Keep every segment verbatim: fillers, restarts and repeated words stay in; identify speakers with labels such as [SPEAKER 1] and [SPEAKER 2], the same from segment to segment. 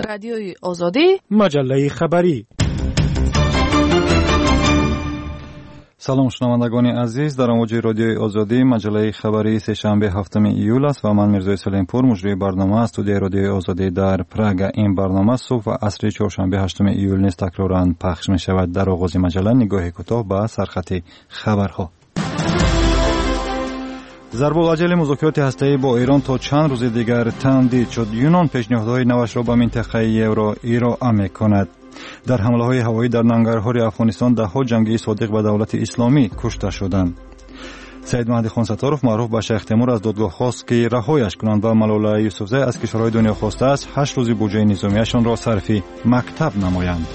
[SPEAKER 1] رادیوی آزادی،
[SPEAKER 2] مجله خبری. سلام شنوندگان عزیز، در امواج رادیوی آزادی مجله خبری سه‌شنبه هفتم ایول است و من میرزا سلیمپور مجری برنامه است. استودیوی رادیوی آزادی در پراگ. این برنامه صبح و عصر چهارشنبه هشتم ایول نیز تکرارا پخش می شود. در آغاز مجله نگاه کوتاه به سرخط خبرها. ضرب العجل مذاکرات هسته‌ای با ایران تا چند روز دیگر تمدید شد. یونان پیشنهادهای نوش را به منطقه یورو ارائه می‌کند. در حمله‌های هوایی در ننگرهار افغانستان ده‌ها جنگی صادق به دولت اسلامی کشته شدند. سید مهدی خان ستارов معروف به شیخ تیمور از دادگاه خواست که رهایش کنند و ملوله یوسفزی از کشورهای دنیا خواسته است هشت روز بودجه نظامیشان را صرف مکتب نمایند.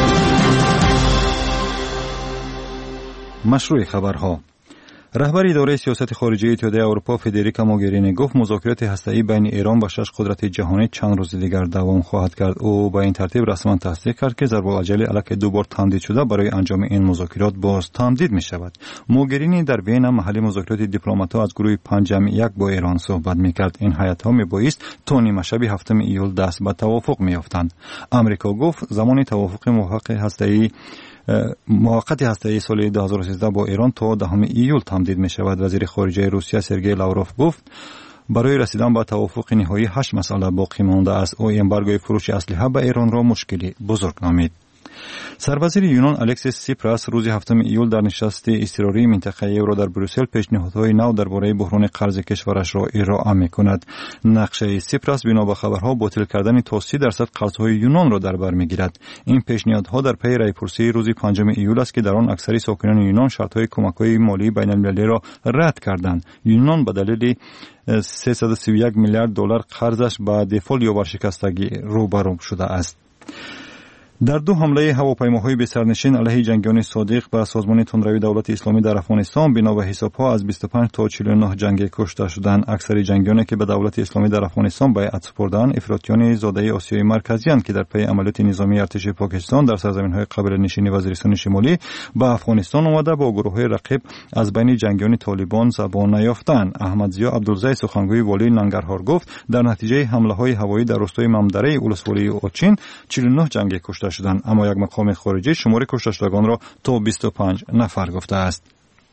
[SPEAKER 2] مشروع خبرها. رهبر اداره سیاست خارجی اتحادیه اروپا فدریکا موگرینی گفت مذاکرات هسته‌ای بین ایران و شش قدرت جهانی چند روز دیگر دوام خواهد کرد. او با این ترتیب رسما تصدیق کرد که ضرب العجل الک دو بار تمدید شده برای انجام این مذاکرات باز تمدید می شود. موگرینی در وین محل مذاکرات دیپلمات‌ها از گروه پنجم یک با ایران صحبت می کرد. این هیئت‌ها می بایست تا نیمه شب هفتم ایول دست به توافق می یافتند. آمریکا گفت زمان توافق موافق هسته‌ای موقت هسته‌ای سال دو هزار و سیزده با ایران تا دهم ایول تمدید می شود. وزیر خارجه روسیه سرگئی لاوروف گفت برای رسیدن به توافق نهایی هشت مسئله باقی مانده است. او امبارگوی فروش اسلحه به ایران را مشکلی بزرگ نامید. سروزیر یونان الکسیس سیپراس روز هفتم ایول در نشست اضطراری منطقه یورو در بروسل پیشنهادهای نو درباره بحران قرض کشورش را ارائه می‌کند. نقشه سیپراس بنا به خبرها باطل کردن تا سی درصد قرضهای یونان را در بر می‌گیرد. این پیشنهادها در پی رأی‌پرسی روز پنجم ایول است که در آن اکثر ساکنان یونان شرط‌های کمک‌های مالی بین‌المللی را رد کردند. یونان به دلیل سیصد و سی و یک میلیارد دلار قرضش به دفال یا ورشکستگی روبرو شده است. در دو حمله هواپیماهای بی سرنشین علیه جنگیان صادق به سازمان تندروی دولت اسلامی در افغانستان بنا به حساب‌ها از بیست و پنج تا چهل و نه جنگی کشته شدند. اکثر جنگیانی که به دولت اسلامی در افغانستان بیعت سپردند افراطیان زاده آسیای مرکزی اند که در پی عملیات نظامی ارتش پاکستان در سرزمین‌های قبیله نشینی وزیرستان شمالی به افغانستان آمده با گروه‌های رقیب از بین جنگیان طالبان زبان نیافتند. احمدضیا عبدالزی سخنگوی والی ننگرهار گفت در نتیجه حمله‌های هوایی در روستای ممدره ولسوالی اوچین چهل و نه جنگی کشته شدند، اما یک مقام خارجی شمار کشته شدگان را تا بیست و پنج نفر گفته است.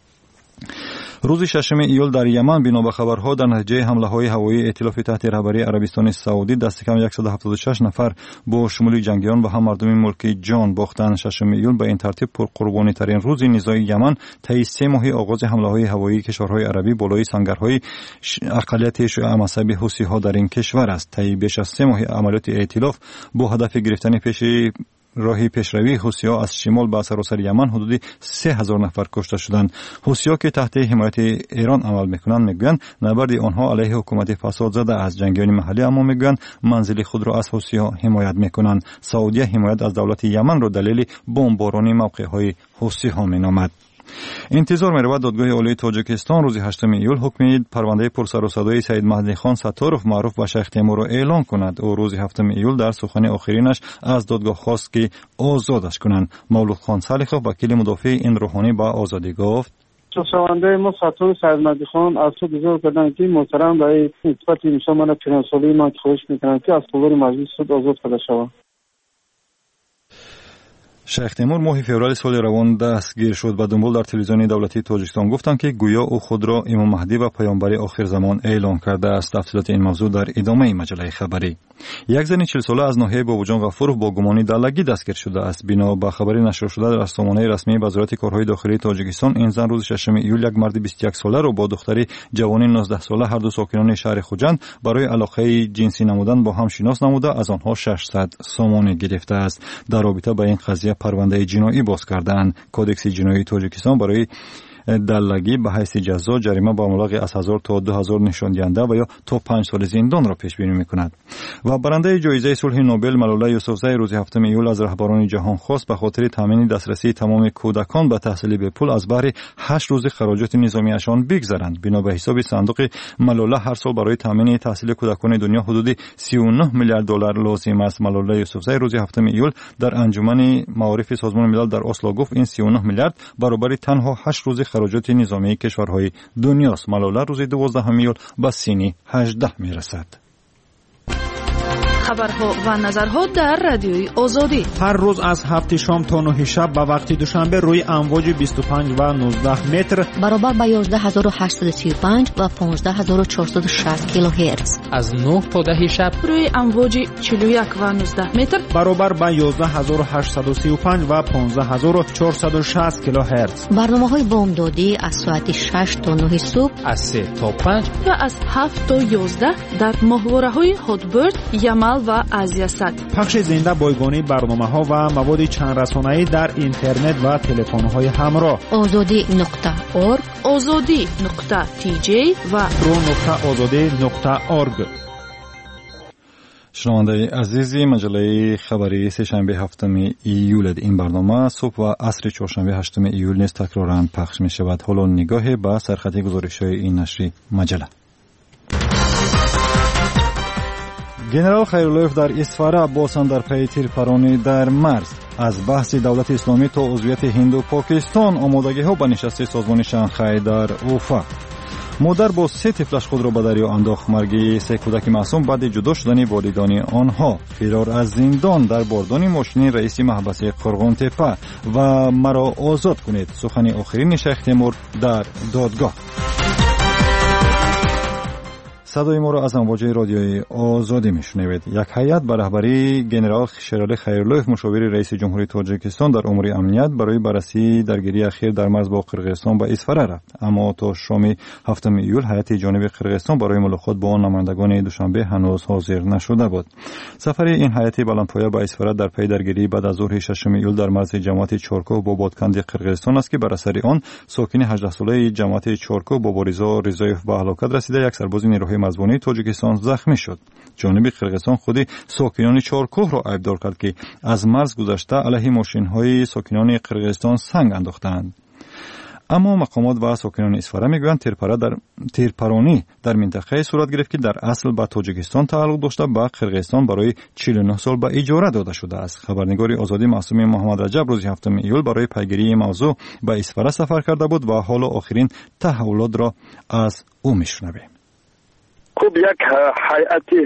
[SPEAKER 2] روز ششم ایول در یمن بنا به خبرها در نتیجه حمله‌های هوایی ائتلاف تحت رهبری عربستان سعودی دست کم صد و هفتاد و شش نفر با شمول جنگیان و هم مردم ملکی جان باختند. ششم ایول به این ترتیب پرقربانی ترین روز نزاع یمن طی سه ماه آغاز حمله‌های هوایی کشورهای عربی بالای سنگرهای اقلیت شیعه مذهبی حوثی‌ها در این کشور است. طی بیش از سه ماه عملیات ائتلاف با هدف گرفتن پیش راهی پیشروی حوثی‌ها از شمال به سراسر یمن حدود سه هزار نفر کشته شدند. حوثی‌ها که تحت حمایت ایران عمل می‌کنند میگویند نبرد آنها علیه حکومت فساد زده از جنگیان محلی، اما میگویند منزل خود را از حوثی‌ها حمایت می‌کنند. سعودی حمایت از دولت یمن را دلیل بمبارانی موقع‌های حوثی‌ها می‌نامد. انتظار می‌رود دادگاه عالی تاجیکستان روز هشتم ایول حکم پرونده پرسر و صدای سید مهدی خان ستارov معروف به شیخ تیمور را اعلان کند. او روز هفتم ایول در سخن آخرینش از دادگاه خواست که آزادش کنند. مولود خان سلیخوف وکیل مدافع این روحانی به آزادی گفت
[SPEAKER 3] شنونده ما ستار سید مهدی خان از تو گزار کردن که محترم برای نسبت میشه من فرانسوی من خواهش میکنم که از قبول مجلس سود آزاد کرده شود.
[SPEAKER 2] شیخ تیمور ماه فوریه سال روان دستگیر شد و دنبال در تلویزیون دولتی تاجیکستان گفتند که گویا او خود را امام مهدی و پیامبر آخر زمان اعلام کرده است. تفصیلات این موضوع در ادامه مجله خبری. یک زن چهل ساله از ناحیه بابوجان غفورov با گمانی دلگی دستگیر شده است. بنا به خبری نشر شده در سامانه رسمی وزارت کارهای داخلی تاجیکستان، این زن روز ششم ایول یک مرد بیست و یک ساله را با دختری جوان نوزده ساله هر دو ساکنان شهر خوجند برای علاقه جنسی نمودن با هم شناس نموده از آنها ششصد سومانی گرفته است. در رابطه با این قضیه پرونده جنایی باز کردند. کودکس جنایی تاجیکستان برای دلگی به حیث جزا جریمه با مبلغ از هزار تا دو هزار نشان دهنده و یا تا پنج سال زندان را پیش بینی می‌کند. و برنده جایزه صلح نوبل ملوله یوسفزی روز هفتم ایول از رهبران جهان خواست به خاطر تامین دسترسی تمام کودکان به تحصیل به پول از بهر هشت روز خراجات نظامیشان بگذرند. بنا به حساب صندوق ملوله هر سال برای تامین تحصیل کودکان دنیا حدود سی و نه میلیارد دلار لازم است. ملوله یوسفزی روز هفتم ایول در انجمن معارف سازمان ملل در اسلو گفت این سی و نه میلیارد برابر تنها هشت روز خراجات نظامی کشورهای دنیاست. ملوله روز دوازدهم ایول به سینی هجده میرسد.
[SPEAKER 1] خبرها و نظرها در رادیوی آزادی
[SPEAKER 4] هر روز از هفت شام تا نه شب به وقت دوشنبه روی امواج بیست و پنج و نوزده متر
[SPEAKER 5] برابر با یازده هزار و هشتصد و سی و پنج و پانزده هزار و چهارصد و شصت کیلوهرتز
[SPEAKER 6] از نه تا ده شب
[SPEAKER 1] روی امواج چهل و یک و نوزده متر
[SPEAKER 4] برابر با یازده هزار و هشتصد و سی و پنج و پانزده هزار و چهارصد و شصت کیلوهرتز.
[SPEAKER 5] برنامه‌های بامدادی از ساعت شش تا نه صبح،
[SPEAKER 6] از سه تا پنج
[SPEAKER 1] و از هفت تا یازده در ماهواره‌های هاتبرد، یمل و آزیاسات.
[SPEAKER 4] پخش زنده بایگانی برنامه‌ها و مواد چند رسانه‌ای در اینترنت و تلفن‌های همراه.
[SPEAKER 5] آزادی نقطه اورگ،
[SPEAKER 1] آزادی نقطه تی جی و
[SPEAKER 4] رو نقطه آزادی نقطه اورگ.
[SPEAKER 2] شنونده عزیزی، مجله خبری سه‌شنبه هفتم ایول این برنامه صبح و عصر چهارشنبه هشتم ایول نیز تکرارا پخش می شود. حالا نگاه به سرخط گزارش‌های این نشریه مجله. گنرال خیراللهیف در اسفاره بازم در پی تیرپرانی در مرز. از بحث دولت اسلامی تا عضویت هند و پاکستان، آمادگی‌ها به نشست سازمان شانگهای در اوفا. مادر با سه طفلش خود را به دریا انداخت. مرگ سه کودک معصوم بعد جدا شدن والدین آنها. فرار از زندان در بارداری ماشین رئیس محبس قرغان تپه و مرا آزاد کنید. سخن آخرین شیخ تیمور در دادگاه. صدای ما را از امواج رادیوی آزادی میشنوید. یک هیئت به رهبری گنرال شیرعلی خیراللهیف مشاور رئیس جمهوری تاجیکستان در امور امنیت برای بررسی درگیری اخیر در مرز با قرقیزستان به اسفاره رفت. اما تا شام هفتم ایول هیئت جانب قرقیزستان برای ملاقات با نمایندگان دوشنبه هنوز حاضر نشده بود. سفر این هیئت بلندپایه به اسفاره در پی درگیری بعد از ظهر ششم ایول در مرز جماعت چورکو با بادکند قرقیزستان است که بر اثر آن ساکن هجده ساله جماعت چورکو با بارزا رضایف به هلاکت رسیده. یک سرباز نیروهای مرزبانی تاجیکستان زخمی شد. جانب قرقیزستان خود ساکنان چارکوه را عیبدار کرد که از مرز گذشته علیه ماشین‌های ساکنان قرقیزستان سنگ انداختند. اما مقامات و ساکنان اسفاره میگویند تیرپره در تیرپرانی در منطقه صورت گرفت که در اصل به تاجیکستان تعلق داشته به قرقیزستان برای چهل و نه سال به اجاره داده شده است. خبرنگار آزادی معصوم محمد رجب روز هفتم ایول برای پیگیری موضوع به اسفاره سفر کرده بود و حالا آخرین تحولات را از او میشنویم.
[SPEAKER 7] خوب، یک هیئت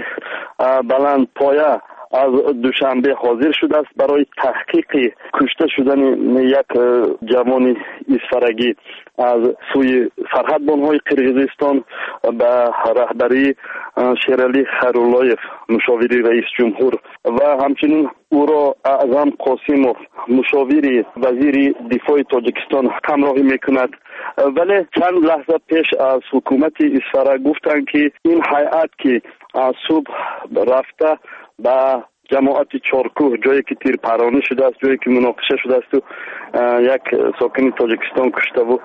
[SPEAKER 7] بلند پایه از دوشنبه حاضر شده است برای تحقیق کشته شدن یک جوان اسفرگی از سوی سرحدبان‌های قرقیزستان به رهبری شیرعلی خیراللهیف مشاوری رئیس جمهور و همچنین او را اعظم قاسموف مشاوری وزیر دفاع تاجیکستان همراهی میکند. ولی چند لحظه پیش از حکومت اسفاره گفتند که این هیئت که از صبح رفته به جماعت چارکوه، جایی که تیرپرانی شده است، جایی که مناقشه شده است و یک ساکن تاجیکستان کشته و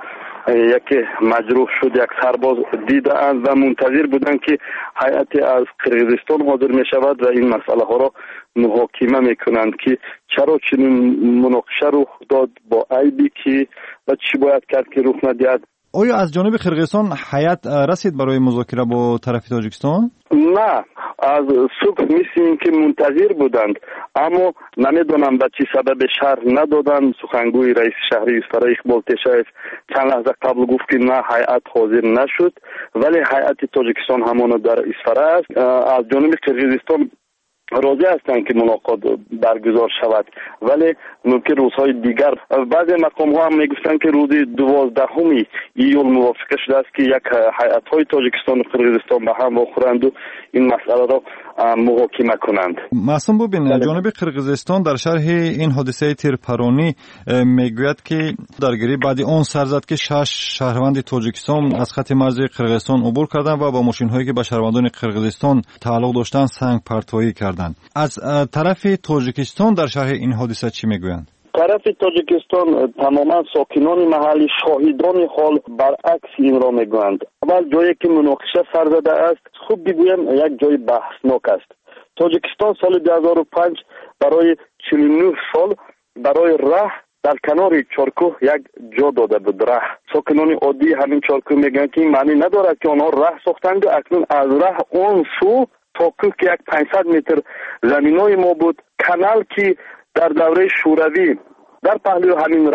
[SPEAKER 7] یکی مجروح شد، یک سرباز دیده اند و منتظر بودند که هیئت از قرقیزستان حاضر می شود و این مسئله ها را محاکمه می کنند که چرا چنین مناقشه رخ داد، با عیبی که و چی باید کرد که رخ ندهد.
[SPEAKER 2] آیا از جانب قرقیزستان هیئت رسید برای مذاکره با طرف تاجیکستان؟
[SPEAKER 7] نه، از صبح می‌سیم که منتظر بودند، اما نمیدونم به چه سبب شهر ندادند. سخنگوی رئیس شهری اسفاره اقبال تشایف چند لحظه قبل گفت که نه، هیئت حاضر نشد، ولی هیئت تاجیکستان همان در اسفاره است. از جانب قرقیزستان راضی هستند که ملاقات برگزار شود، ولی ممکن روزهای دیگر. بعضی مقام ها هم میگفتند که روز دوازدهم ایول موافقه شده است که یک هیئت های تاجیکستان و قرقیزستان به هم بخورند و این مسئله را محاکمه کنند.
[SPEAKER 2] معصوم ببین، جانب قرقیزستان در شرح این حادثه تیرپرانی میگوید که درگیری بعد آن سر زد که شش شهروند تاجیکستان از خط مرزی قرقیزستان عبور کردند و با ماشین هایی که به شهروندان قرقیزستان تعلق داشتند سنگ پرتویی کردند. از طرف تاجیکستان در شرح این حادثه چی میگویند؟
[SPEAKER 7] طرف تاجیکستان تماما ساکنان محلی شاهدان حال برعکس این را میگویند. اول جایی که مناقشه سر زده است، خوب بگویم یک جای بحثناک است. تاجیکستان سال دو هزار و پنج برای چهل و نه سال برای ره در کنار چارکوه یک جا داده بود. ره ساکنان عادی همین چارکوه میگن که این معنی ندارد که آنها ره ساختند و اکنون از ره اون سو تا کوه که یک پانصد متر زمینای ما بود، کانال که در دوره شوروی در پهلوی همین ره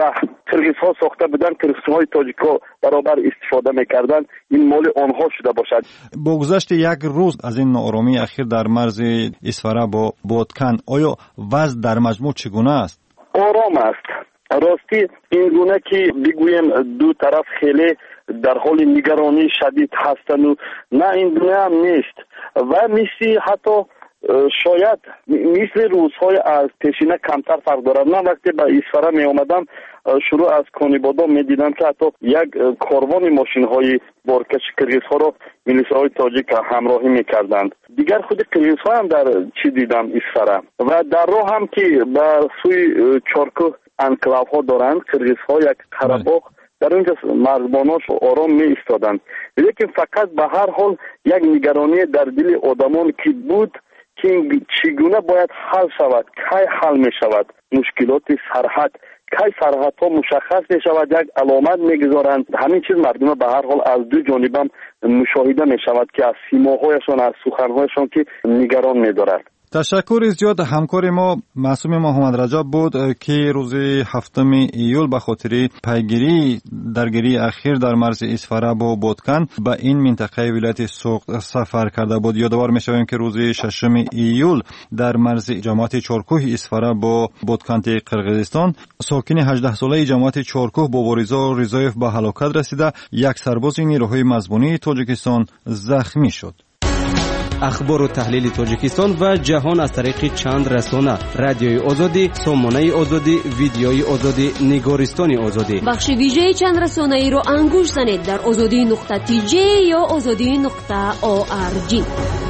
[SPEAKER 7] قرغیزها ساخته بودن، قرغیزهای تاجیک‌ها برابر استفاده میکردن، این مال آنها شده باشد.
[SPEAKER 2] با گذشت یک روز از این ناآرامی اخیر در مرز اسفره با بادکن، آیا وضع در مجموع چگونه است؟
[SPEAKER 7] آرام است. راستی این گونه که بگویم دو طرف خیلی در حال نگرانی شدید هستند و نه این گونه هم نیست و مثل حتی شاید مثل روزهای از پیشینه کمتر فرق دارد. من وقتی به اسفره می آمدم شروع از کانیبادا می دیدم که حتی یک کاروان ماشین های بارکش قرغیز ها را میلیشه های تاجیک همراهی می کردند. دیگر خود قرغیز ها هم در چی دیدم اسفره و در راه هم که به سوی چارکوه انکلاو ها دارند قرغیز ها یک قره‌باغ در اونجا مرزباناش آرام می ایستادند. لیکن فقط به هر حال یک نگرانی در دل آدمان که بود که چگونه باید حل شود، کی حل می شود، مشکلات سرحد کی سرحد ها مشخص می شود، یک علامت می گذارند. همین چیز مردم به هر حال از دو جانب هم مشاهده می شود که از سیماهایشان از سخنهایشان که نگران می دارد.
[SPEAKER 2] تشکر زیاد. همکار ما معصوم محمد رجب بود که روز هفتم ایول به خاطر پیگیری درگیری اخیر در مرز اسفره با بادکن به این منطقه ولایت سوق سفر کرده بود. یادآور می‌شویم که روز ششم ایول در مرز جماعت چارکوه اسفره با بادکن قرغیزستان ساکن هجده ساله جماعت چارکوه با وریزا رضایف به هلاکت رسیده، یک سرباز نیروهای مزبانی تاجیکستان زخمی شد.
[SPEAKER 8] اخبار و تحلیل تاجیکستان و جهان از طریق چند رسانه: رادیوی آزادی، سامانه آزادی، ویدیوی آزادی، نگارستان آزادی.
[SPEAKER 9] بخش ویژه چند رسانه ای رو انگوش زنید در آزادی نقطه تی جی یا آزادی نقطه او آر جی.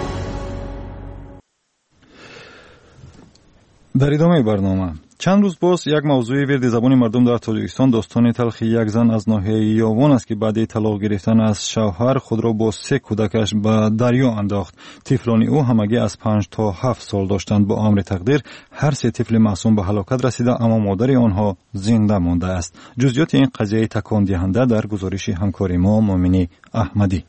[SPEAKER 2] در ادامه برنامه چند روز باز یک موضوع ورد زبان مردم در تاجیکستان داستان تلخ یک زن از ناحیه یاوان است که بعد طلاق گرفتن از شوهر خود را با سه کودکش به دریا انداخت. طفلان او همگی از پنج تا هفت سال داشتند. با امر تقدیر هر سه طفل معصوم به هلاکت رسیده اما مادر آنها زنده مانده است. جزئیات این قضیه تکان دهنده در گزارش همکار ما مومنی احمدی.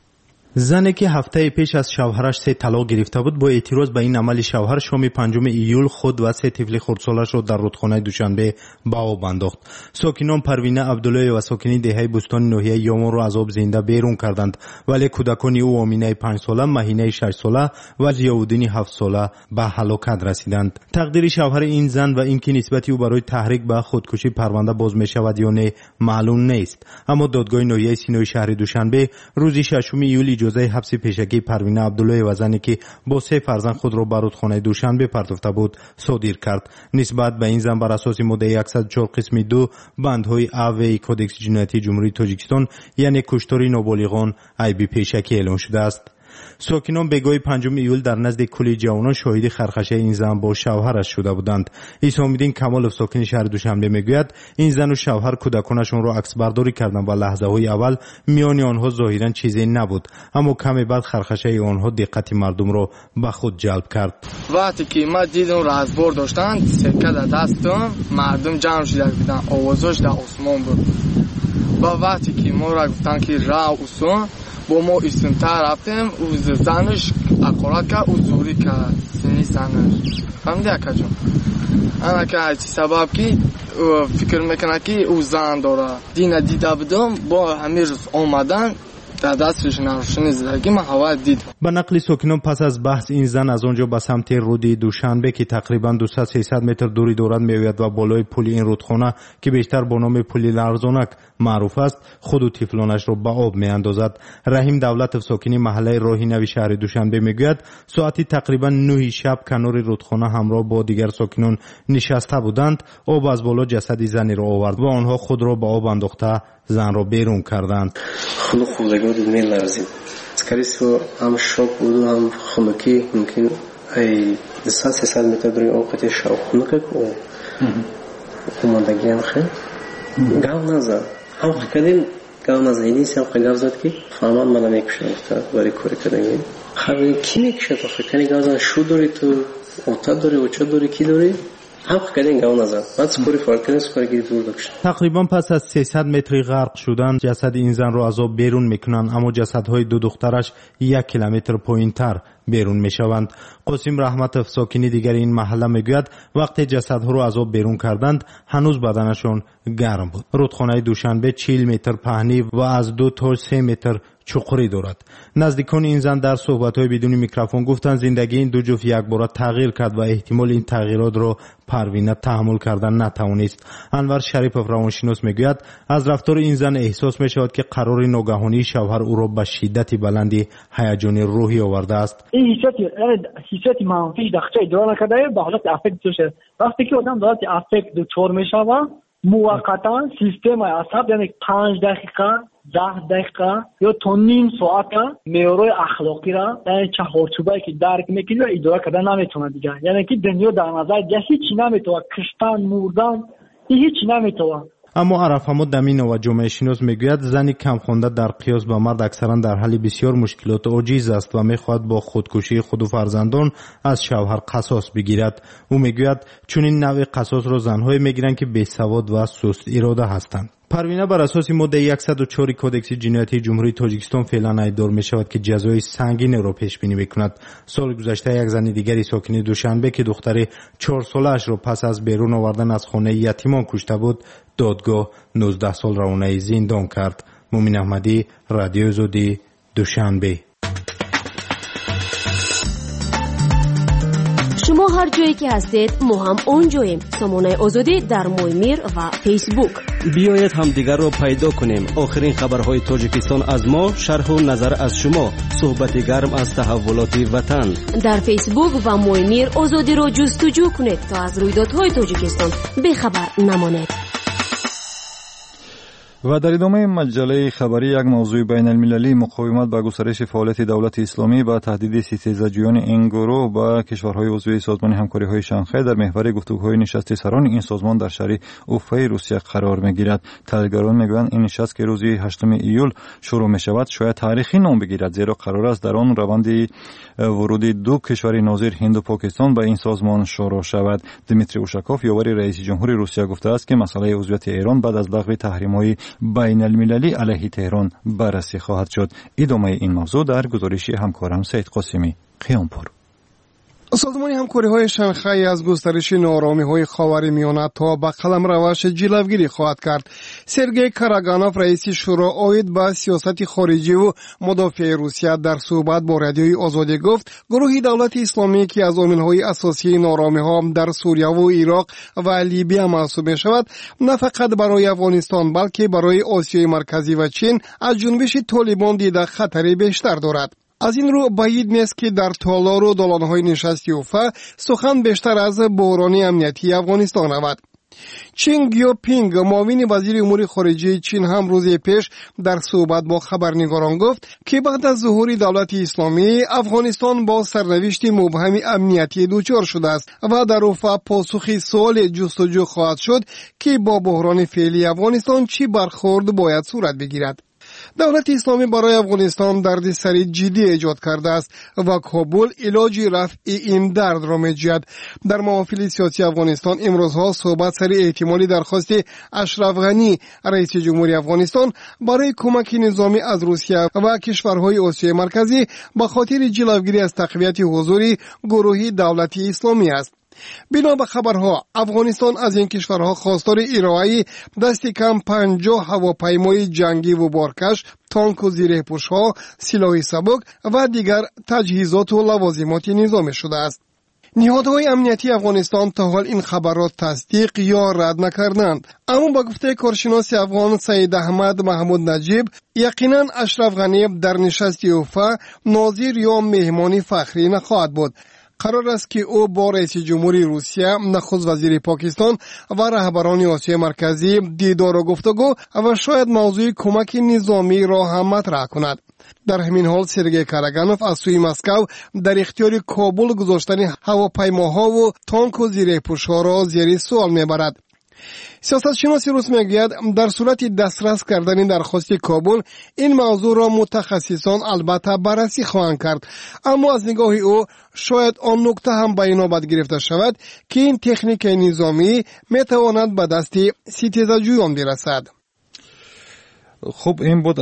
[SPEAKER 4] زنی که هفته پیش از شوهرش سه طلاق گرفته بود با اعتراض به این عمل شوهر شام پنجم ایول خود و سه طفل خردسالش را در رودخانه دوشنبه به آب انداخت. ساکنان پروینه عبدالله و ساکنین دهه بستان ناحیه یامان را از آب زنده بیرون کردند، ولی کودکان او آمینه پنج ساله، مهینه شش ساله و ضیاءالدین هفت ساله به هلاکت رسیدند. تقدیر شوهر این زن و اینکه نسبت او برای تحریک به خودکشی پرونده باز می شود یا نه معلوم نیست، اما دادگاه ناحیه سینای شهر دوشنبه روز ششم ایول اجازه حبس پیشگی پروینه عبدالله و زنی که با سه فرزند خود را به رودخانه دوشنبه پرتافته بود صادر کرد. نسبت به این زن بر اساس ماده صد و چهار قسم دو بندهای اوی کدکس جنایتی جمهوری تاجیکستان یعنی کشتاری نابالغان عیب پیشگی اعلام شده است. ساکنان بگاه پنجم ایول در نزد کلی جوانان شاهد خرخشه این زن با شوهرش شده بودند. حسامالدین کمالوف ساکن شهر دوشنبه میگوید این زن و شوهر کودکانشون را عکس برداری کردند و لحظه های اول میان آنها ظاهرا چیزی نبود، اما کمی بعد خرخشه آنها دقت مردم را به خود جلب کرد.
[SPEAKER 10] وقتی که ما دیدم رازبار داشتند سکه در دستم، مردم جمع شده بودند، آوازش در آسمان بود. با وقتی که ما را گفتن که راه اوسون با ما ایستونتر رفتیم، او زنش اقارت کرد، او زوری کرد سنی زنش فهمیدی اکا جون؟ انا که هیچی سبب که فکر میکنه که او زن داره. دینه دیده بودم با همه روز آمدن در دستش نروشنی زدگی من هوا دیدم.
[SPEAKER 4] به نقل ساکنان پس از بحث این زن از آنجا به سمت رود دوشنبه که تقریبا دویست سیصد متر دوری دارد میآید و بالای پل این رودخانه که بیشتر با نام پل لرزانک معروف است خود و طفلانش را به آب میاندازد. رحیم دولت ساکنی محله راهی نوی شهر دوشنبه میگوید ساعتی تقریبا نه شب کنار رودخانه همراه با دیگر ساکنان نشسته بودند. آب از بالا جسد زنی را آورد و آنها خود را به آب انداخته زن را بیرون کردند.
[SPEAKER 11] خلق خودگاه دو می لرزید. سکریسو هم شوک بود و هم خنکی ممکن ای دویست سیصد متر دوری آقای شوک خنک و خماندگی هم خیلی گاو نزد. هم کدیم گاو نزد. اینی سیم گاو زد که فهمان من نمیکشم تا باری کوری کردیم. خیلی کی میکشه تو خیلی گاو زد شو دوری تو اوتا دوری اوچا دوری کی دوری
[SPEAKER 4] تقریبا پس از سیصد متری غرق شدن جسد این زن را از آب بیرون میکنند، اما جسدهای دو دخترش یک کیلومتر پایینتر بیرون می شوند. قاسم رحمتов ساکنی دیگر این محله می گوید وقتی جسدها را از آب بیرون کردند هنوز بدنشان گرم بود. رودخانه دوشنبه چهل متر پهنی و از دو تا سه متر چقری دارد. نزدیکان این زن در صحبت‌های بدون میکروفون گفتند زندگی این دو جفت یک بار تغییر کرد و احتمال این تغییرات را پروینه تحمل کردن نتوانست. انور شریفов روانشناس میگوید از رفتار این زن احساس میشود که قرار ناگهانی شوهر او را به شدت بلندی هیجانی روحی آورده است.
[SPEAKER 12] این حسیت حسیت منفی داخل دوران کرده به حالت افکت میشه. وقتی که آدم دارد افکت دچار میشه موقتا سیستم عصب یعنی پنج دقیقه ده دقیقه یا تا نیم ساعت میارای اخلاقی را یعنی چهارچوبایی که درک میکنی و اداره کردن نمیتونه دیگه. یعنی که دنیا در نظر دیگه هیچی نمیتونه، کشتن مردن هیچی نمیتونه.
[SPEAKER 4] اما عرف حمود دمین و جامعه شناس میگوید زنی کم خوانده در قیاس با مرد اکثرا در حال بسیار مشکلات عاجز است و میخواهد با خودکشی خود و فرزندان از شوهر قصاص بگیرد. او میگوید چون این نوع قصاص را زنهای میگیرند که بیسواد و سست اراده هستند. پروینه بر اساس ماده صد و چهار کدکس جنایتی جمهوری تاجیکستان فعلا ایدار می شود که جزای سنگین را پیش بینی میکند. سال گذشته یک زن دیگری ساکن دوشنبه که دختر چهار سالش را پس از بیرون آوردن از خانه یتیمان کشته بود دادگاه نوزده سال روانه زندان کرد. مومن احمدی، رادیو آزادی، دوشنبه.
[SPEAKER 9] شما هر جایی که هستید ما هم اونجاییم. سامانه آزادی در مویمیر و فیسبوک.
[SPEAKER 8] بیایید همدیگر را پیدا کنیم. آخرین خبرهای تاجیکستان از ما، شرح و نظر از شما، صحبت گرم از تحولات وطن.
[SPEAKER 9] در فیسبوک و مویمیر آزادی را جستجو کنید تا از رویدادهای تاجیکستان بخبر نمانید.
[SPEAKER 2] و در ادامه مجله خبری یک موضوع بین المللی مقاومت به گسترش فعالیت دولت اسلامی با تهدید ستیزجویان این گروه با کشورهای عضو سازمان همکاری های شانگهای در محور گفتگوهای نشست سران این سازمان در شهر اوفای روسیه قرار میگیرد. تحلیلگران میگویند این نشست که روز هشتم ایول شروع می شود شاید تاریخی نام بگیرد زیرا قرار است در آن روند ورود دو کشور ناظر هند و پاکستان به این سازمان شروع شود. دمیتری اوشاکوف یاور رئیس جمهور روسیه گفته است که مسئله عضویت ایران بعد از لغو تحریم‌های بین المللی علیه تهران بررسی خواهد شد. ادامه این موضوع در گزارش همکارم سید قاسمی قیامپور.
[SPEAKER 13] سازمان همکاری‌های شانگهای از گسترش ناآرامی‌های خاورمیانه تا به قلمروش جلوگیری خواهد کرد. سرگئی کاراگانوف رئیس شورا عاید به سیاست خارجی و مدافع روسیه در صحبت با رادیوی آزادی گفت گروه دولت اسلامی که از عامل‌های اساسی ناآرامی‌ها در سوریه و عراق و لیبی محسوب می‌شود نه فقط برای افغانستان بلکه برای آسیای مرکزی و چین از جنبش طالبان دیده خطری بیشتر دارد. از این رو بعید نیست که در تالار و دالان‌های نشستی اوفا سخن بیشتر از بحران امنیتی افغانستان رود. چین گیوپینگ معاون وزیر امور خارجه چین هم روز پیش در صحبت با خبرنگاران گفت که بعد از ظهور دولت اسلامی افغانستان با سرنوشت مبهم امنیتی دچار شده است و در اوفا پاسخی سوال جستجو خواهد شد که با بحران فعلی افغانستان چی برخورد باید صورت بگیرد. دولت اسلامی برای افغانستان دردسری جدی ایجاد کرده است و کابل علاج رفع این درد را می‌جوید. در محافل سیاسی افغانستان امروزها صحبت سر احتمالی درخواست اشرف غنی رئیس جمهوری افغانستان برای کمک نظامی از روسیه و کشورهای آسیای مرکزی به خاطر جلوگیری از تقویت حضور گروه دولت اسلامی است. بنا به خبرها افغانستان از این کشورها خواستار ارائه دست کم پنجاه هواپیمای جنگی و بارکش، تانک و زیره‌پوش‌ها، سلاح سبک و دیگر تجهیزات و لوازمات نظامی شده است. نهادهای امنیتی افغانستان تا حال این خبر را تصدیق یا رد نکردند، اما با گفته کارشناس افغان سید احمد محمود نجیب یقینا اشرف غنی در نشست اوفا ناظر یا مهمان فخری نخواهد بود. قرار است که او با رئیس جمهوری روسیه، نخست وزیر پاکستان و رهبران آسیای مرکزی دیدار و گفتگو و شاید موضوع کمک نظامی را هم مطرح کند. در همین حال سرگئی کاراگانوف از سوی مسکو در اختیار کابل گذاشتن هواپیماها و تانک و زیره‌پوش‌ها را زیر سوال میبرد. سیاستشناسی روس میگوید در صورت دسترس کردن درخواست کابل این موضوع را متخصصان البته بررسی خواهند کرد، اما از نگاه او شاید آن نکته هم به این نوبت گرفته شود که این تکنیک نظامی میتواند به دست ستیزجویان برسد.
[SPEAKER 2] خب این بود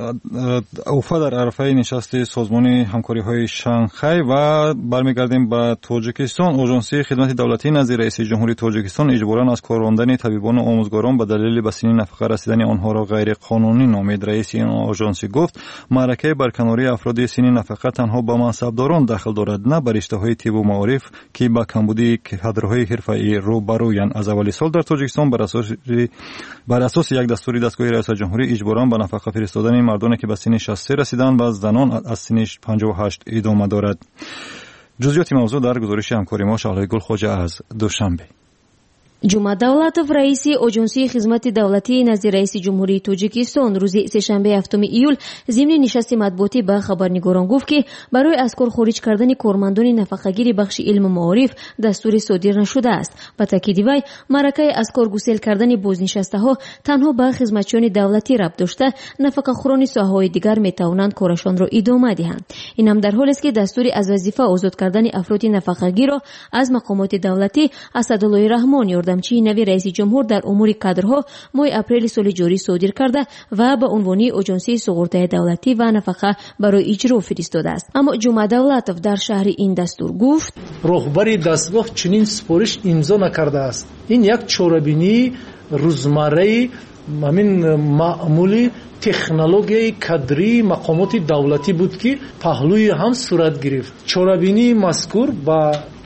[SPEAKER 2] اوفا در عرفه نشست سازمان همکاری های شانگهای و برمیگردیم به تاجیکستان. آژانسی خدمت دولتی نزد رئیس جمهوری تاجیکستان اجباراً از کار راندن طبیبان و آموزگاران به دلیل به سن نفقه رسیدن آنها را غیر قانونی نامید. رئیس این آژانسی گفت معرکه برکناری افراد سن نفقه تنها به منصبداران دخل دارد، نه به رشته‌های طب و معارف که با کمبودی کادرهای حرفه‌ای روبرویند. از اول سال در تاجیکستان بر اساس بر اساس یک دستور دستگاه رئیس جمهوری اجباراً به نفقه فرستادن مردانی که به سن شصت و سه رسیدند و زنان از سن پنجاه و هشت ادامه دارد. جزئیات موضوع در گزارش همکاری ما شعله گل خوجه از دوشنبه.
[SPEAKER 9] جمعه давлатов раиси оҷонсии хизмати давлатии назди раиси ҷумҳурии тоҷикистон рӯзи сешанбе ҳафтуми июл зимни нишасти матбуотӣ ба хабарнигорон гуфт ки барои аз кор хориҷ кардани кормандони нафақагири бахши илму маориф дастуре содир нашудааст. ба таъкиди вай маъракаи аз кор гусел кардани бознишастаҳо танҳо ба хизматчиёни давлатӣ рабт дошта, нафақахӯрони соҳаҳои дигар метавонанд корашонро идома диҳанд. ин ҳам дар ҳолест ки дастури аз вазифа озод кардани афроди нафақагирро аз мақомоти давлатӣ асадуллои раҳмон ёрдамчии нави раиси ҷумҳур дар умури кадрҳо моҳи апрели соли ҷорӣ содир карда ва ба унвони оҷонсии суғуртаи давлатӣ ва нафақа барои иҷро фиристодааст. аммо ҷумъа давлатов дар шаҳри ин дастур гуфт:
[SPEAKER 14] роҳбари дастгоҳ чунин супориш имзо накардааст. ин як чорабинии рӯзмарраи ҳамин маъмули технологияи кадрии мақомоти давлатӣ буд ки паҳлӯи ҳам сурат гирифт. чорабинии мазкур ба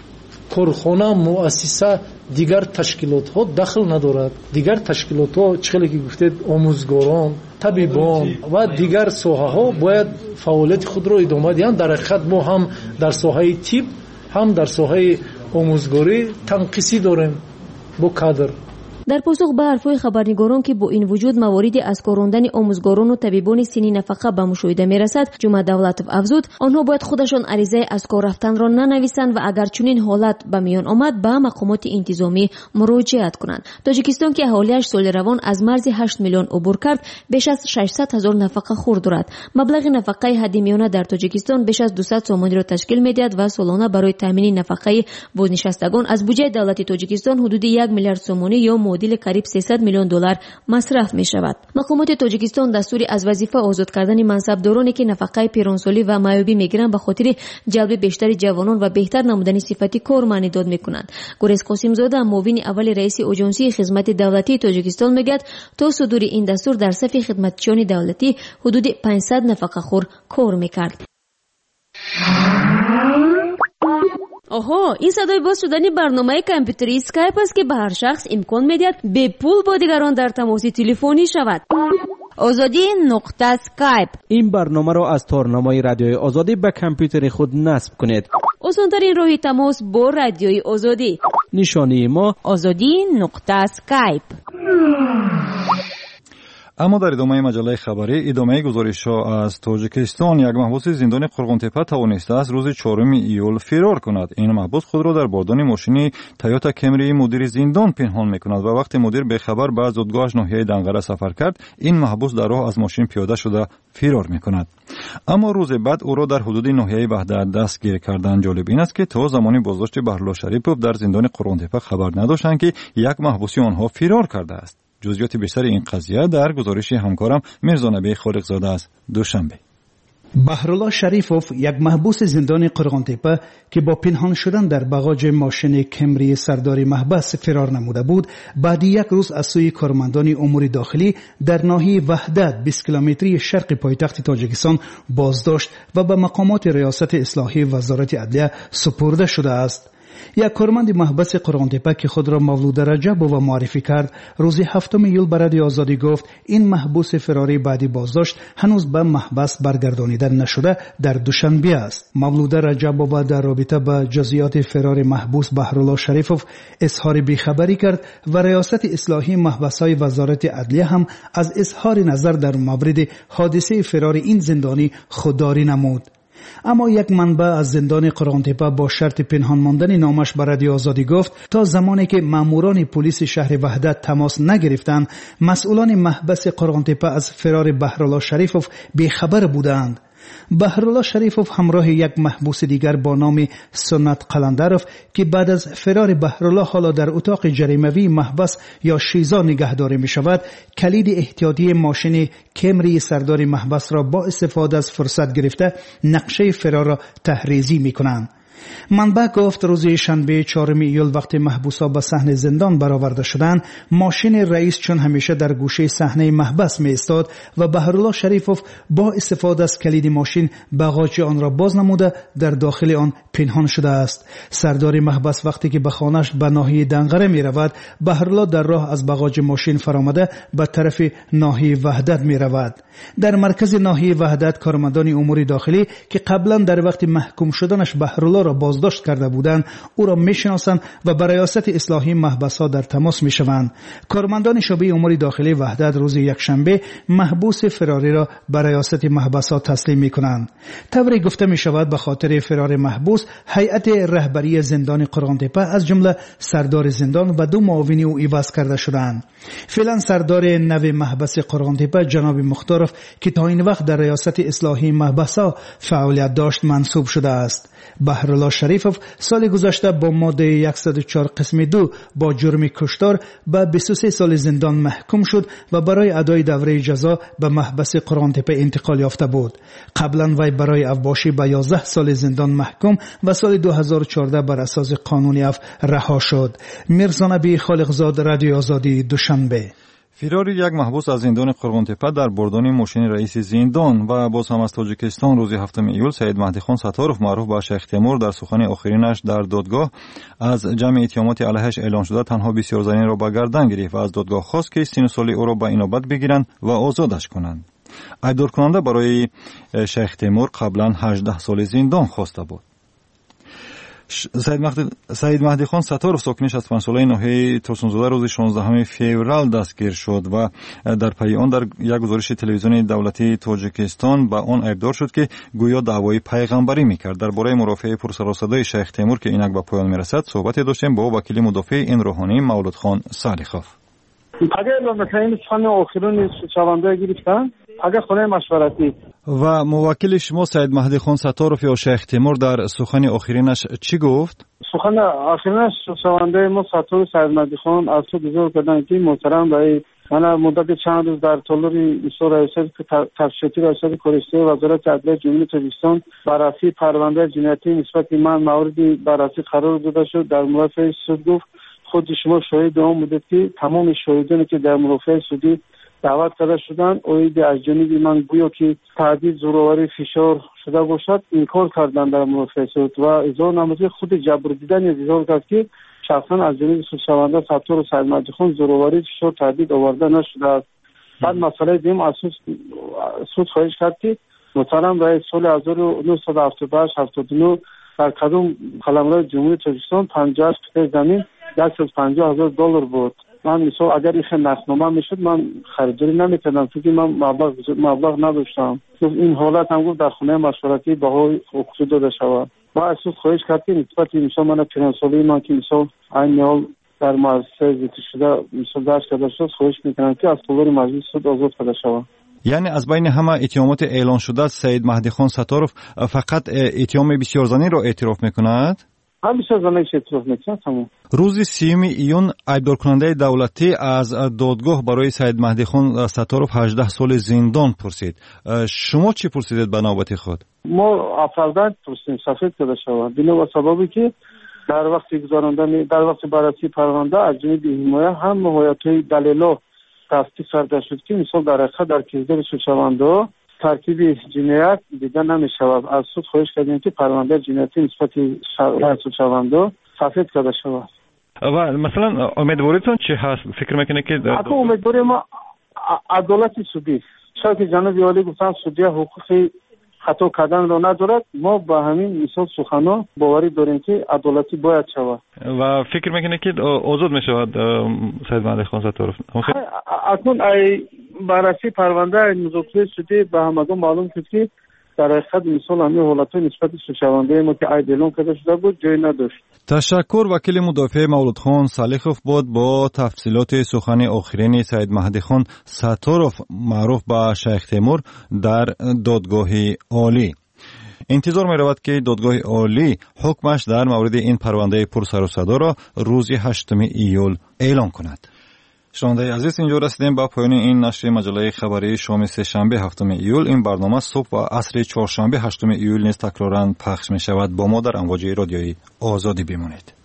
[SPEAKER 14] корхона муассиса дигар ташкилотҳо дахл надорад. дигар ташкилотҳо чихеле ки гуфтед омӯзгорон, табибон ва дигар соҳаҳо бояд фаъолияти худро идома диҳанд. дар ҳақиқат мо ҳам дар соҳаи тиб, ҳам дар соҳаи омӯзгорӣ танқисӣ дорем бо кадр.
[SPEAKER 9] дар посух ба ҳарфҳои хабарнигорон ки бо ин вуҷуд мавориди аз кор рондани омӯзгорону табибони синни нафақа ба мушоҳида мерасад, ҷумъа давлатов афзуд, онҳо бояд худашон аризаи аз кор рафтанро нанависанд ва агар чунин ҳолат ба миён омад ба мақомоти интизомӣ муроҷиат кунанд. тоҷикистон ки аҳолияш соли равон аз марзи ҳашт миллион убур кард, беш аз шашсад ҳазор нафақахӯр дорад. маблағи нафақаи ҳадди миёна дар тоҷикистон беш аз дусад сомониро ташкил медиҳад ва солона барои таъмини нафақаи бознишастагон аз буҷаи давлати тоҷикистон ҳудуди як миллиард сомонӣ ё муодили қариб сесад миллион доллар масраф мешавад. мақомоти тоҷикистон дастури аз вазифа озод кардани мансабдороне ки нафақаи пиронсолӣ ва маъёбӣ мегиранд ба хотири ҷалби бештари ҷавонон ва беҳтар намудани сифати кор маънидод мекунанд. гурез қосимзода, муовини аввали раиси оҷонсии хизмати давлатии тоҷикистон мегӯяд, то судури ин дастур дар сафи хидматчиёни давлатӣ ҳудуди панҷсад нафақахӯр кор мекард. оҳо, ин садои боз шудани барномаи компютери скайп аст ки ба ҳар шахс имкон медиҳад бепул бо дигарон дар тамоси телефонӣ шавад. озодӣ нуқта скайп.
[SPEAKER 8] ин барномаро аз торнамои радиои озодӣ ба компютери худ насб кунед.
[SPEAKER 9] осонтарин роҳи тамос бо радиои озодӣ.
[SPEAKER 8] нишонии мо
[SPEAKER 9] озодӣ нуқта скайп.
[SPEAKER 2] اما در ادامه مجله خبری ادامه گزارش‌ها از تاجیکستان، یک محبوس زندان قرغن‌تپه توانسته است روز چهارم ایول فرار کند. این محبوس خود را در باردان ماشین تویوتا کمری مدیر زندان پنهان می‌کند و وقتی مدیر به خبر به زادگاهش ناحیه دنگره سفر کرد، این محبوس در راه از ماشین پیاده شده فرار می‌کند. اما روز بعد او را در حدود ناحیه وحدت دستگیر کردند. جالب این است که تا زمانی بازداشت بهرالله شریپوف در زندان قرغن‌تپه خبر نداشتند که یک محبوسی آنها فرار کرده است. جزئیات بیشتر این قضیه در گزارش همکارم میرزا نبی خالقزاده از دوشنبه.
[SPEAKER 15] بهرالله شریفوف، یک محبوس زندان قرغن‌تپه که با پنهان شدن در باغاج ماشین کمری سردار محبس فرار نموده بود، بعد یک روز از سوی کارمندان امور داخلی در ناحیه وحدت بیست کیلومتری شرق پایتخت تاجیکستان بازداشت و به مقامات ریاست اصلاحی وزارت عدلیه سپرده شده است. یک کارمند محبس قرغن‌تپه که خود را مولود رجبوف معرفی کرد، روز هفتم ایول به رادیو آزادی گفت این محبوس فراری بعدی بازداشت هنوز به محبس برگردانیده نشده در دوشنبه است. مولود رجبوف در رابطه با جزئیات فرار محبوس بهرالله شریفوف اظهار بیخبری کرد و ریاست اصلاحی محبس‌های وزارت عدلیه هم از اظهار نظر در مورد حادثه فرار این زندانی خودداری نمود. اما یک منبع از زندان قرغن‌تپه با شرط پنهان ماندن نامش به رادیو آزادی گفت تا زمانی که ماموران پلیس شهر وحدت تماس نگرفتند، مسئولان محبس قرغن‌تپه از فرار بهرالله شریفوف بیخبر بودند. بهرالله شریفوف همراه یک محبوس دیگر با نام سنت قلندروف که بعد از فرار بهرالله حالا در اتاق جریموی محبس یا شیزا نگهداری می شود، کلید احتیاطی ماشین کمری سردار محبس را با استفاده از فرصت گرفته نقشه فرار را تحریزی می کنند. منبع گفت روز شنبه چهارم ایول وقتی محبوسا به صحنه زندان برآورده شدند، ماشین رئیس چون همیشه در گوشه صحنه محبس می ایستاد و بهرالله شریفوف با استفاده از کلید ماشین باغچه آن را باز نموده در داخل آن پنهان شده است. سردار محبس وقتی که به خانه‌اش به ناحیه دنقره می رود، بهرالله در راه از باغچه ماشین فرآمده به طرف ناحیه وحدت می رود. در مرکز ناحیه وحدت کارمندان امور داخلی که قبلا در وقت محکوم شدنش بهرالله را بازداشت کرده بودند او را میشناسند و با ریاست اصلاحی محبس‌ها در تماس میشوند. کارمندان شعبه امور داخلی وحدت روز یکشنبه محبوس فراری را با ریاست محبس‌ها تسلیم میکنند. طوری گفته میشود به خاطر فرار محبوس هیئت رهبری زندان قرغان‌تپه از جمله سردار زندان و دو معاون او عوض کرده شدند. فعلا سردار نو محبس قرغان‌تپه جناب مختارف که تا این وقت در ریاست اصلاحی محبس‌ها فعالیت داشت منصوب شده است. بهرالله شریفوف سال گذشته با ماده صد و چهار قسم دو با جرم کشتار به بیست و سه سال زندان محکوم شد و برای ادای دوره جزا به محبس قرغان‌تپه انتقال یافته بود. قبلا وی برای افباشی به یازده سال زندان محکوم و سال دو هزار و چهارده بر اساس قانون عفو رها شد. میرزا نبی خالقزاد، رادیو آزادی، دوشنبه.
[SPEAKER 2] فرار یک محبوس از زندان قرغان‌تپه در بردن ماشین رئیس زندان و باز هم از تاجیکستان روز هفتم ایول سید مهدی خان ستاروف معروف به شیخ تیمور در سخن آخرینش در دادگاه از جمع اتهامات علیهش اعلان شده تنها بسیار زنی را به گردن گرفت و از دادگاه خواست که سن و سال او را به اینابت بگیرند و آزادش کنند. ایدار کننده برای شیخ تیمور قبلا هجده سال زندان خواسته بود. سید مهدی خان ستاروف ساکنش از پنسوله ناحیه ترسونزاده روز شانزدهم فوریه دستگیر شد و در پی آن در یک گزارش تلویزیون دولتی تاجیکستان به آن ایبدار شد که گویا دعوای پیغمبری میکرد. درباره مرافعه پرسر و صدای شیخ تیمور که اینک به پایان میرسد صحبت داشتیم با وکیل مدافع این روحانی مولود خان سالیخوف.
[SPEAKER 3] اگر مثلا سخن آخرین شونده گرفتن اگر خونه مشورتی
[SPEAKER 2] و موکل شما سید مهدی خان ستاروف یا شیخ تیمور در سخن آخرینش چی گفت؟
[SPEAKER 3] سخن آخرینش شونده ما ستاروف سید مهدی خان از تو گزارش کردن که محترم برای من مدت چند روز در طول ایسا رئیس تفتیشی رئیس کورشته وزارت عدلیه جمهوری تاجیکستان بررسی پرونده جنایتی نسبت من موردی بررسی قرار داده شد. در مرافعه سود گفت خود شما شاهد آن بودید که تمام شاهدانی که در مرافعه سودی دعوت کرده شدند اوید از جانب من گویا که تهدید، زورآوری، فشار شده باشد انکار کردند در مرافعه سود و اظهار نموده خود جبر دیدن اظهار کرد که شخصا از جانب سودشونده ستار و سید مهدی خان زورآوری، فشار، تهدید آورده نشده است. بعد مسئله دیم از سود خواهش کرد که محترم رئیس سال هزار و نهصد و هفتاد و هشت هفتاد و نه در کدوم قلمرو جمهوری تاجیکستان پنجاه و هشت قطعه زمین صد و پنجاه هزار دلار بود. من مثلا اگر این نقدنامه میشد من خریداری نمیکردم چون من مبلغ مبلغ نداشتم. این حالت هم گفت در خونه مشورتی بهای حقوقی داده شود و اساس خواهش کرد که نسبت مثلا من فرانسوی من که مثلا این حال در مؤسسه ذاتی شده مثلا درس کرده شد خواهش میکنم که از طور مجلس سود آزاد کرده شود.
[SPEAKER 2] یعنی از بین همه اتهامات اعلان شده سید مهدی خان ستاروف فقط اتهام بسیار زنی را اعتراف میکند؟
[SPEAKER 3] هم بسیار زنی اعتراف میکند. تمام.
[SPEAKER 2] روز سیوم ایون ایبدار کننده دولتی از دادگاه برای سید مهدی خان ستاروف هجده سال زندان پرسید. شما چی پرسیدید به نوبت خود؟
[SPEAKER 3] ما افرادن پرسیدیم سفید کرده شود بنا و سببی که در وقت گذراندن در وقت بررسی پرونده از جانب حمایه هم موقعیت‌های دلیلا تصدیق کرده شد که مثال در حقیقت در کیس‌های سودشونده ترکیب جنایت دیده نمی‌شود. از سود خواهش کردیم که پرونده جنایتی نسبت به سودشونده سفید کرده شود.
[SPEAKER 2] و مثلا امیدواریتون چی هست؟ فکر میکنه که
[SPEAKER 3] اگه امیدواری ما عدالت سودی شاید که جناب عالی گفتن سودی حقوقی خطا کردن را ندارد. ما با همین مثال سخنا باوری داریم که عدالتی باید شود
[SPEAKER 2] و فکر میکنه که آزاد میشود سید مهدی خان ستاروف.
[SPEAKER 3] اکنون ای بررسی پرونده مذاکره سودی به همگان معلوم شد که در حقیقت مثال همین حالتهای نسبت شنونده ما که عید اعلام کرده شده بود جای نداشت.
[SPEAKER 2] تشکر. وکیل مدافع مولودخان سالیخوف بود با تفصیلات سخن آخرین سید مهدی خان ستاروف معروف به شیخ تیمور در دادگاه عالی. انتظار می رود که دادگاه عالی حکمش در مورد این پرونده پرسر و صدا را روز هشتم ایول اعلام کند. شنونده عزیز، اینجا رسیدیم به پایان این نشر مجله خبری شام سه شنبه هفتم ایول. این برنامه صبح و عصر چهارشنبه هشتم ایول نیز تکرارا پخش می شود. با ما در امواج رادیویی آزادی بمانید.